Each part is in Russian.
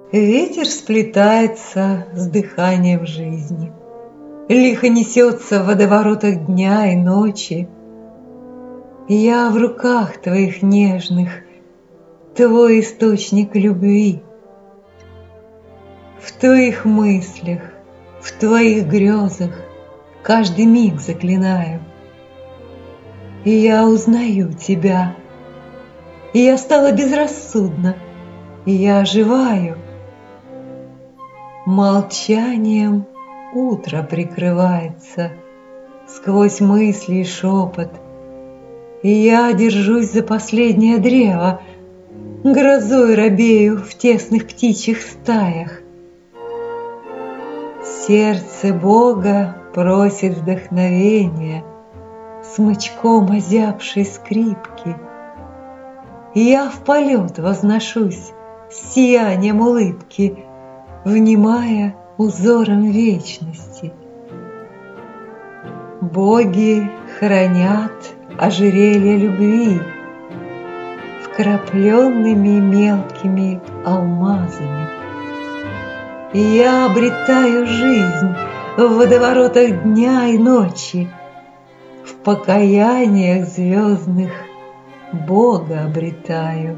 Ветер сплетается с дыханием жизни, лихо несется в водоворотах дня и ночи. Я в руках твоих нежных, твой источник любви. В твоих мыслях, в твоих грезах каждый миг заклинаю. И я узнаю тебя, и я стала безрассудна, и я оживаю. Молчанием утро прикрывается сквозь мысли и шепот, и я держусь за последнее древо, грозой робею в тесных птичьих стаях. Сердце Бога просит вдохновения смычком озябшей скрипки, и я в полет возношусь с сиянием улыбки, внимая узором вечности. Боги хранят ожерелье любви вкрапленными мелкими алмазами. И я обретаю жизнь в водоворотах дня и ночи, в покаяниях звездных Бога обретаю.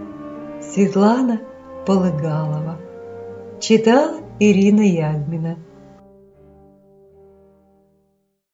Светлана Полыгалова. Читала Ирина Ягмина.